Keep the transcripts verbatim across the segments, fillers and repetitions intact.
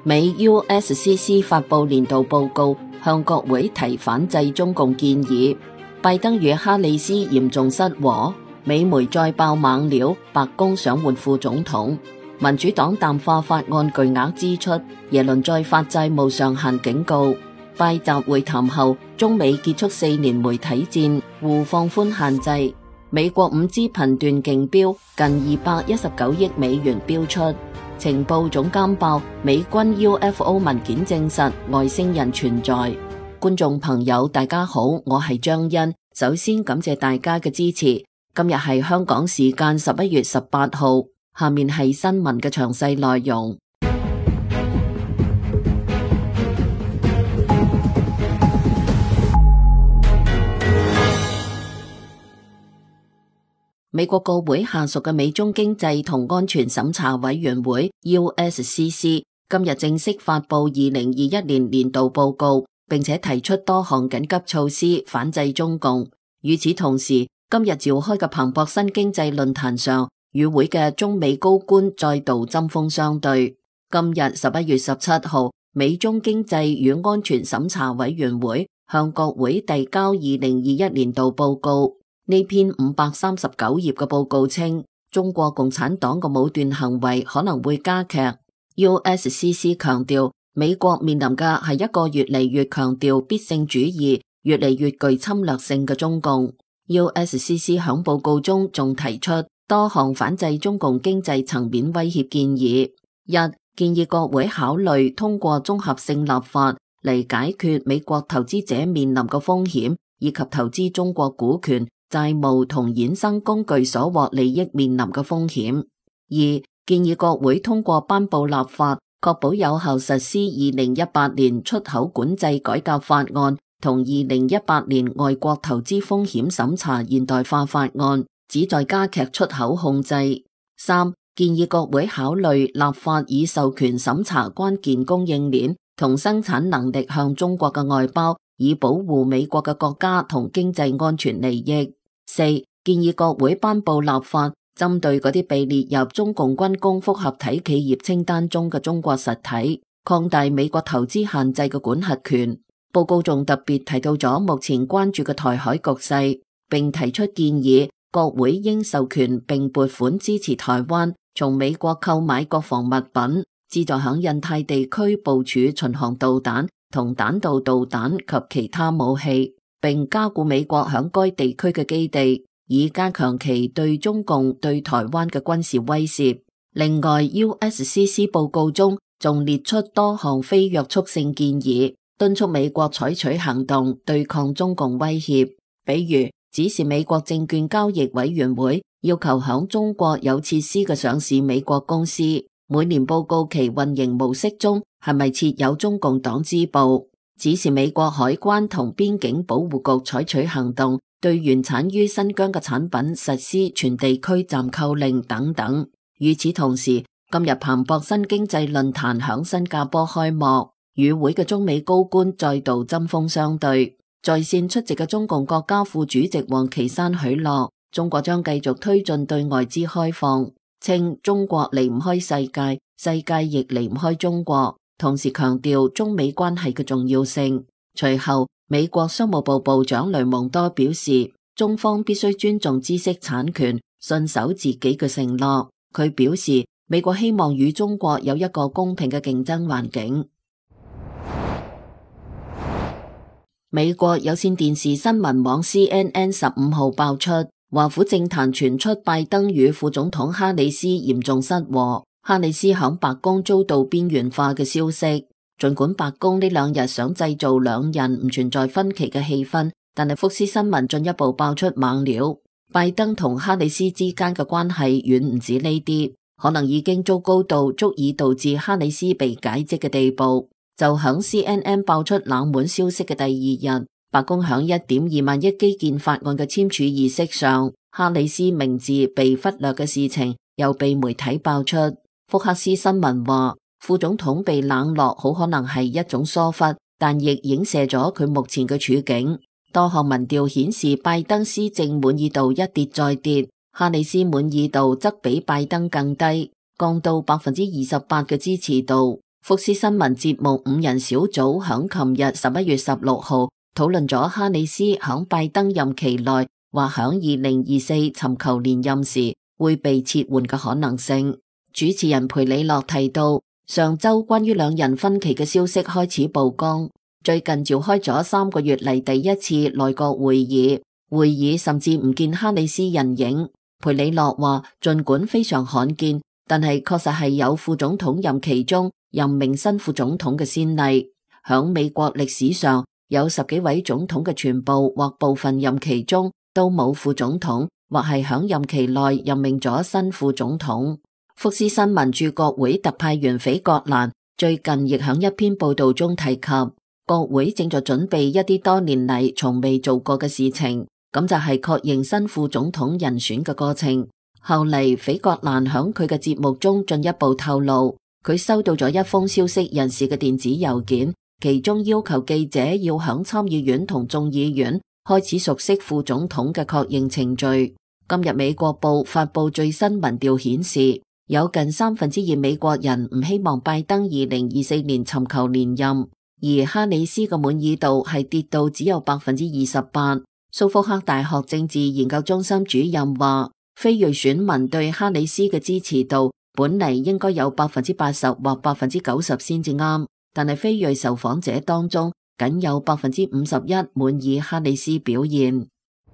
美 U S C C 發佈年度報告，向國會提反制中共建議。拜登與哈里斯嚴重失和，美媒再爆猛料，白宮想換副總統。民主黨淡化法案巨額支出，耶倫在發債務上限警告。拜習會談後，中美結束四年媒體戰，互放寬限制。美國五 G 頻段競標近二百一十九億美元標出。情報總監爆美軍 U F O 文件證實外星人存在。觀眾朋友大家好，我係張欣，首先感謝大家嘅支持。今日係香港時間十一月十八號，下面係新聞嘅詳細內容。美國國會下屬嘅美中經濟同安全審查委員會 U S C C 今日正式發佈二零二一年年度報告，並且提出多項緊急措施反制中共。與此同時，今日召開嘅彭博新經濟論壇上，與會嘅中美高官再度針鋒相對。今日十一月十七號，美中經濟與安全審查委員會向國會遞交二零二一年度報告。呢篇五百三十九頁嘅報告稱，中國共產黨嘅武斷行為可能會加劇。U S C C 強調，美國面臨嘅係一個越嚟越強調必勝主義、越嚟越具侵略性嘅中共。U S C C 響報告中仲提出多項反制中共經濟層面威脅建議。一、建議國會考慮通過綜合性立法嚟解決美國投資者面臨嘅風險，以及投資中國股權、債務同衍生工具所獲利益面臨嘅風險。二、建議國會通過頒布立法，確保有效實施二零一八年出口管制改革法案同二零一八年外國投資風險審查現代化法案，旨在加劇出口控制。三、建議國會考慮立法以授權審查關鍵供應鏈同生產能力向中國嘅外包，以保護美國嘅國家同經濟安全利益。四、建議國會頒布立法，針對嗰啲被列入中共軍工複合體企業清單中嘅中國實體，擴大美國投資限制嘅管轄權。報告仲特別提到咗目前關注嘅台海局勢，並提出建議，國會應授權並撥款支持台灣從美國購買國防物品，旨在響印太地區部署巡航導彈同彈道導彈及其他武器，並加固美國響該地區嘅基地，以加強其對中共對台灣嘅軍事威懾。另外 U S C C 報告中仲列出多項非約束性建議，敦促美國採取行動對抗中共威脅，比如指示美國證券交易委員會要求響中國有設施嘅上市美國公司每年報告其運營模式中係咪設有中共黨支部，指示美國海關同邊境保護局採取行動，對原產於新疆嘅產品實施全地區暫扣令等等。與此同時，今日彭博新經濟論壇響新加坡開幕，與會嘅中美高官再度針鋒相對。在線出席嘅中共國家副主席王岐山許諾，中國將繼續推進對外資開放，稱中國離唔開世界，世界亦離唔開中國。同時強調中美關係嘅重要性。隨後，美國商務部部長雷蒙多表示，中方必須尊重知識產權，信守自己嘅承諾。佢表示，美國希望與中國有一個公平嘅競爭環境。美國有線電視新聞網 C N N 十五號爆出，華府政壇傳出拜登與副總統哈里斯嚴重失和。哈里斯響白宮遭到邊緣化嘅消息，儘管白宮呢兩日想製造兩人唔存在分歧嘅氣氛，但係福斯新聞進一步爆出猛料，拜登同哈里斯之間嘅關係遠唔止呢啲，可能已經糟糕到足以導致哈里斯被解職嘅地步。就響 C N N 爆出冷門消息嘅第二日，白宮響一點二萬億基建法案嘅簽署儀式上，哈里斯名字被忽略嘅事情又被媒體爆出。福克斯新聞話，副總統被冷落好可能係一種疏忽，但亦影射咗佢目前嘅處境。多項民調顯示拜登施政滿意度一跌再跌，哈里斯滿意度則比拜登更低，降到百分之二十八嘅支持度。 福斯新聞節目五人小組響琴日十一月十六號討論咗哈里斯響拜登任期內或響二零二四尋求連任時會被撤換嘅可能性。主持人培里諾提到，上周關於兩人分歧嘅消息開始曝光，最近召開咗三個月嚟第一次內閣會議，會議甚至唔見哈里斯人影。培里諾話，儘管非常罕見，但係確實係有副總統任期中任命新副總統嘅先例。響美國歷史上，有十幾位總統嘅全部或部分任期中都冇副總統，或係響任期內任命咗新副總統。福斯新聞駐國會特派員斐格蘭最近亦響一篇報道中提及，國會正在準備一啲多年嚟從未做過嘅事情，咁就係確認新副總統人選嘅過程。後嚟斐格蘭響佢嘅節目中進一步透露，佢收到咗一封消息人士嘅電子郵件，其中要求記者要響參議院同眾議院開始熟悉副總統嘅確認程序。今日美國報發佈最新民調顯示，有近三分之二美國人唔希望拜登二零二四年尋求連任，而哈里斯嘅滿意度係跌到只有百分之二十八。蘇福克大學政治研究中心主任話，非裔選民對哈里斯嘅支持度本嚟應該有百分之八十或百分之九十先至啱，但係非裔受訪者當中僅有百分之五十一滿意哈里斯表現。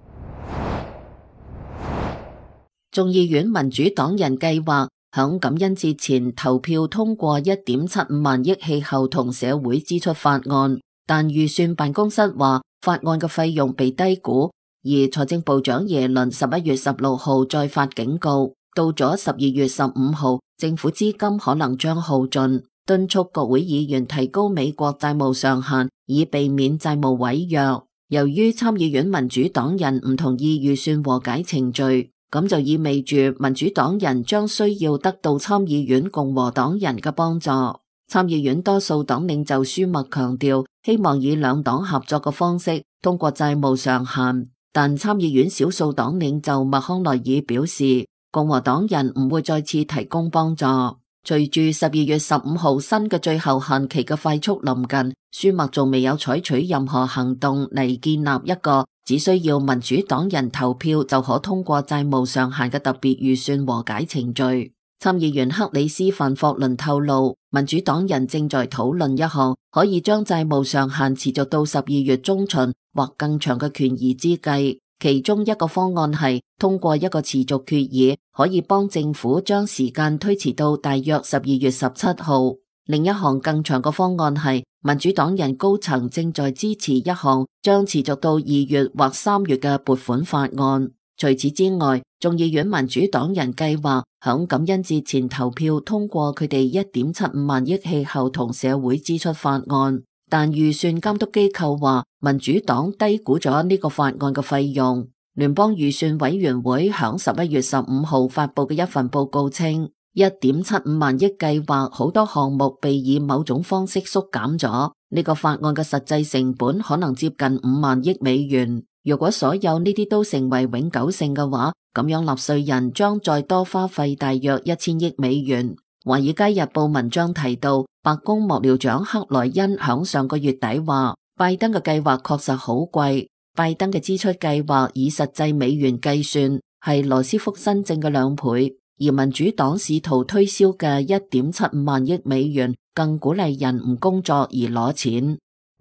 眾議院民主黨人計劃響感恩節前投票通過一點七五萬億氣候同社會支出法案，但預算辦公室話法案嘅費用被低估，而財政部長耶倫十一月十六號再發警告，到咗十二月十五號，政府資金可能將耗盡，敦促國會議員提高美國債務上限，以避免債務違約。由於參議院民主黨人唔同意預算和解程序，咁就意味住民主黨人將需要得到參議院共和黨人嘅幫助。參議院多數黨領袖舒默強調，希望以兩黨合作嘅方式通過債務上限，但參議院少數黨領袖麥康奈爾表示，共和黨人唔會再次提供幫助。隨住十二月十五號新嘅最後限期嘅快速臨近，舒默仲未有採取任何行動嚟建立一個只需要民主黨人投票就可通過債務上限嘅特別預算和解程序。參議員克里斯范霍倫透露，民主黨人正在討論一項可以將債務上限持續到十二月中旬或更長嘅權宜之計。其中一個方案係通過一個持續決議，可以幫政府將時間推遲到大約十二月十七號。另一項更長嘅方案係民主黨人高層正在支持一項將持續到二月或三月嘅撥款法案。除此之外，眾議院民主黨人計劃響感恩節前投票通過佢哋一點七五萬億氣候同社會支出法案，但預算監督機構話民主黨低估咗呢個法案嘅費用。聯邦預算委員會響十一月十五號發佈嘅一份報告稱，一點七五萬億計劃好多項目被以某種方式縮減咗，呢個法案嘅實際成本可能接近五萬億美元。如果所有呢啲都成為永久性嘅話，咁樣納稅人將再多花費大約一千億美元。華爾街日報文章提到，白宮幕僚長克萊恩響上個月底話，拜登嘅計劃確實好貴，拜登嘅支出計劃以實際美元計算係羅斯福新政嘅兩倍，而民主黨試圖推銷嘅一點七五萬億美元更鼓勵人唔工作而攞錢。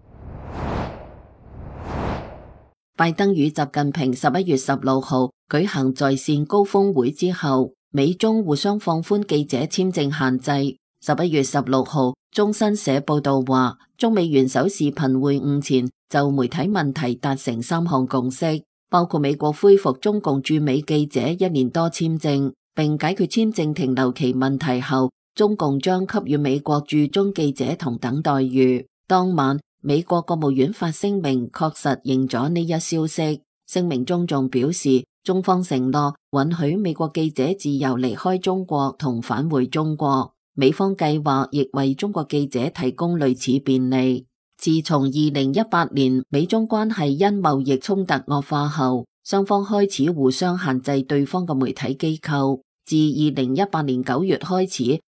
拜登與習近平十一月十六號舉行在線高峰會之後，美中互相放寬記者簽證限制。十一月十六號，中新社報道話，中美元首視頻會晤前就媒體問題達成三項共識，包括美國恢復中共駐美記者一年多簽證，並解決簽證停留期問題後，中共將給予美國駐中記者同等待遇。當晚，美國國務院發聲明確實認咗呢一消息，聲明中仲表示，中方承諾允許美國記者自由離開中國同返回中國，美方計劃亦為中國記者提供類似便利。自從二零一八年美中關係因貿易衝突惡化後，雙方開始互相限制對方嘅媒體機構。自二零一八年九月開始，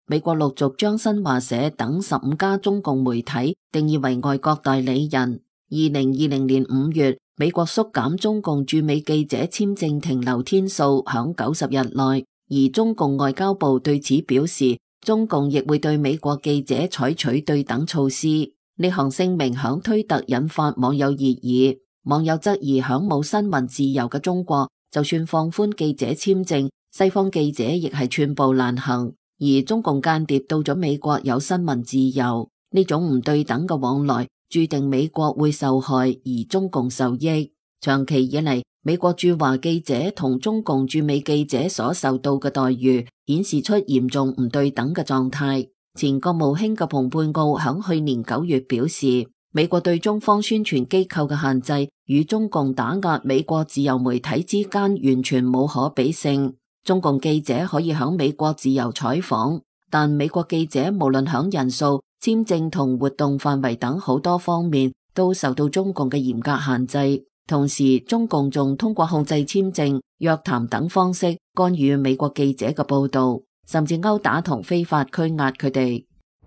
美國陸續將新華社等十五家中共媒體定義為外國代理人。二零二零年五月，美國縮減中共駐美記者簽證停留天數響九十日內，而中共外交部對此表示，中共亦會對美國記者採取對等措施。呢項聲明響推特引發網友熱議，網友質疑響冇新聞自由嘅中國，就算放寬記者簽證，西方記者亦係寸步難行，而中共間諜到咗美國有新聞自由，呢種唔對等嘅往來，注定美國會受害，而中共受益。長期以嚟，美國駐華記者同中共駐美記者所受到嘅待遇，顯示出嚴重唔對等嘅狀態。前國務卿嘅蓬佩奧響去年九月表示，美國對中方宣傳機構嘅限制，與中共打壓美國自由媒體之間完全冇可比性。中共記者可以響美國自由採訪，但美國記者無論響人數、簽證同活動範圍等好多方面都受到中共嘅嚴格限制。同時，中共仲通過控制簽證、約談等方式干預美國記者嘅報道，甚至毆打同非法拘押佢哋。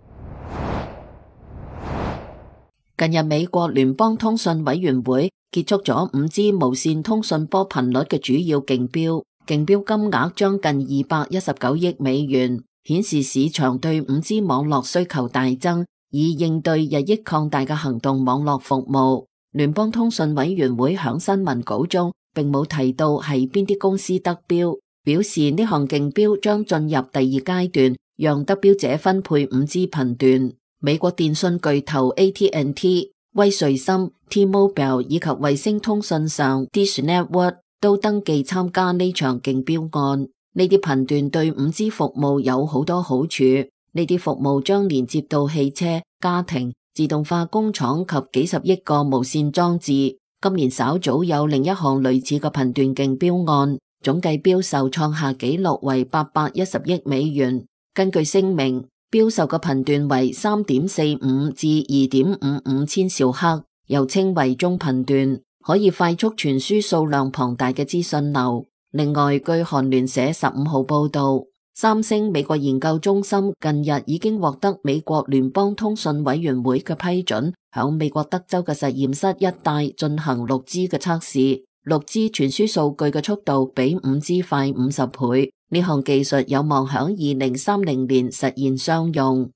近日，美國聯邦通訊委員會結束咗五 G 無線通訊波頻率嘅主要競標，競標金額將近二百一十九億美元，顯示市場對五 G 網絡需求大增，以應對日益擴大嘅行動網絡服務。聯邦通訊委員會響新聞稿中並冇提到係邊啲公司得標，表示呢項競標將進入第二階段，讓得標者分配五 G 頻段。美國電信巨頭 A T and T、威瑞森、T-Mobile 以及衛星通訊商 Dish Network 都登記參加呢場競標案。呢啲頻段對五 G 服務有好多好處，呢啲服務將連接到汽車、家庭、自動化工廠及幾十億個無線裝置。今年稍早有另一項類似嘅頻段競標案，總計標售創下紀錄為八百一十億美元。根據聲明，標售嘅頻段為 三點四五 至 二點五五千兆赫，又稱為中頻段，可以快速傳輸數量龐大嘅資訊流。另外，據韓聯社十五號報道，三星美國研究中心近日已經獲得美國聯邦通訊委員會嘅批准，響美國德州嘅實驗室一帶進行 六 G 嘅測試。六 G 傳輸數據嘅速度比五 G 快五十倍，呢項技術有望響二零三零年實現商用。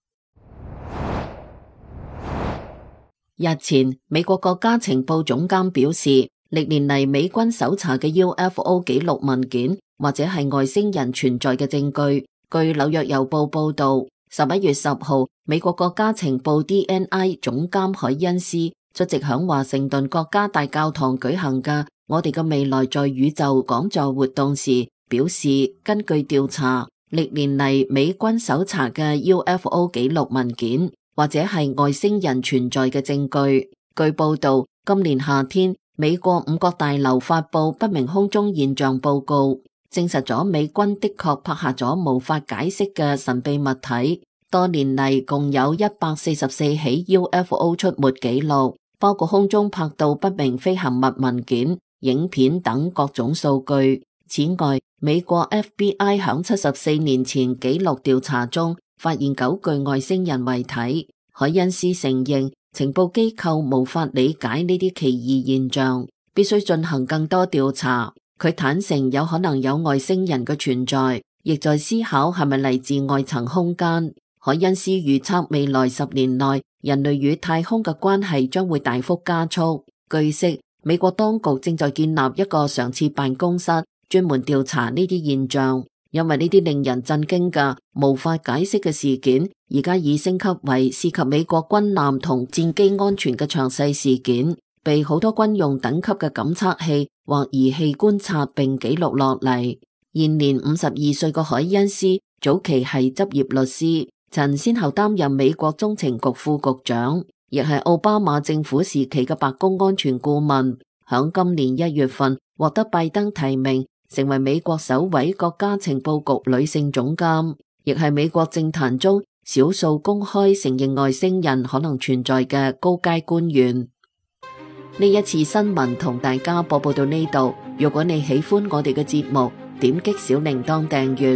日前，美國國家情報總監表示，歷年嚟美軍搜查嘅 U F O 記錄文件或者係外星人存在嘅證據。據紐約郵報報道，十一月十號，美國國家情報 D N I 總監海恩斯出席響華盛頓國家大教堂舉行嘅我哋嘅未來在宇宙講座活動時表示，根據調查，歷年嚟美軍搜查嘅 U F O 記錄文件或者係外星人存在嘅證據。據報道，今年夏天，美國五角大樓發佈不明空中現象報告，證實咗美軍的確拍下咗無法解釋嘅神秘物體。多年嚟共有一百四十四起 U F O 出沒記錄，包括空中拍到不明飛行物文件、影片等各種數據。此外，美國 F B I 響七十四年前記錄調查中發現九具外星人遺體。海恩斯承認情報機構無法理解呢啲奇異現象，必須進行更多調查。佢坦承有可能有外星人嘅存在，亦在思考係咪嚟自外層空間。海恩斯預測未來十年內人類與太空嘅關係將會大幅加速。據悉，美國當局正在建立一個常設辦公室，專門調查呢啲現象。因為呢啲令人震驚嘅無法解釋嘅事件，而家已升級為涉及美國軍艦同戰機安全嘅詳細事件，被好多軍用等級嘅感測器或儀器觀察並記錄落嚟。現年五十二歲嘅海恩斯早期係執業律師，曾先後擔任美國中情局副局長，亦係奧巴馬政府時期嘅白宮安全顧問。響今年一月份獲得拜登提名，成為美國首位國家情報局女性總監，亦係美國政壇中少數公開承認外星人可能存在嘅高階官員。呢一次新聞同大家播報到呢度，如果你喜歡我哋嘅節目，點擊小鈴鐺訂閱。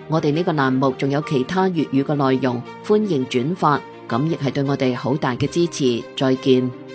我哋呢個欄目仲有其他粵語嘅內容，歡迎轉發，咁亦係對我哋好大嘅支持。再見。